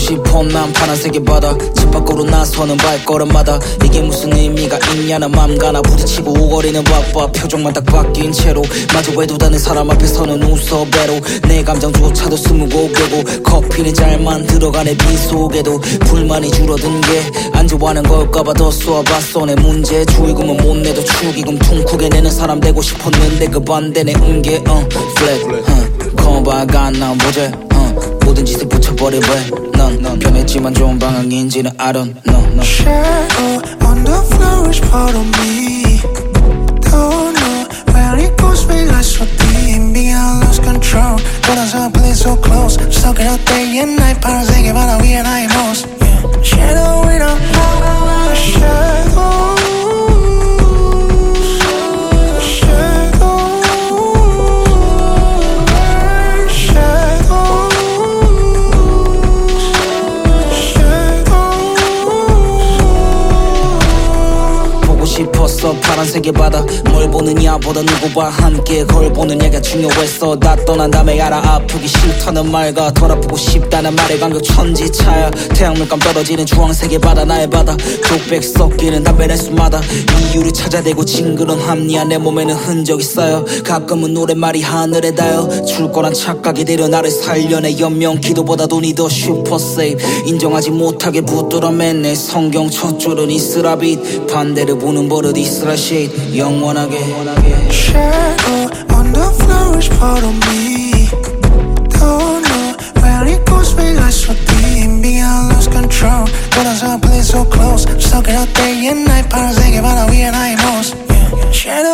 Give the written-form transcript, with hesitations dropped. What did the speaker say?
싶어 난 파란색의 바다 집 밖으로 나서는 발걸음마다 이게 무슨 의미가 있냐는 맘가나 부딪히고 오거리는 바빠 표정만 딱 바뀐 채로 마주 외도다는 사람 앞에서는 웃어 배로 내 감정조차도 스무고개고 커피는 잘 만들어가네 비 속에도 불만이 줄어든 게 안 좋아하는 걸까봐 더 쏘아봤어 내 문제 주의금은 못 내도 축의금 퉁크게 내는 사람 되고 싶었는데 그 반대네 은게 플랫 커버가 난 모델 모든 짓을 붙여버릴 왜넌 변했지만 좋은 방향인지는 I don't know Shadow on the floor is part of me Don't know where it goes we lie so deep Beyond lose control 돌아서 play so close Stuck it out day and night 파란색의 바다 위에 나의 모습 Shadow in a shadow 싶었어 파란색의 바다 뭘 보느냐 보다 누구와 함께 걸 보느냐가 중요했어 다 떠난 다음에 알아 아프기 싫다는 말과 덜 아프고 싶다는 말의 간격 천지차야 태양물감 떨어지는 주황색의 바다 나의 바다 독백 섞이는 담배 낼 수마다 이유를 찾아대고 징그런 합리화 내 몸에는 흔적이 쌓여 가끔은 노랫말이 하늘에 닿여 줄 거란 착각이 되려 나를 살려내 연명 기도보다 돈이 더 슈퍼 세이브 인정하지 못하게 붙들어맨 내 성경 첫 줄은 이스라빗 반대를 보는 버릇 이스라쉿 영원하게 Shadow on the floor is part of me Don't know where it goes we lie so deep Beyond lose control 돌아서 play so close Stuck it out day and night 파란색의 바다 위에 나의 모습 Shadow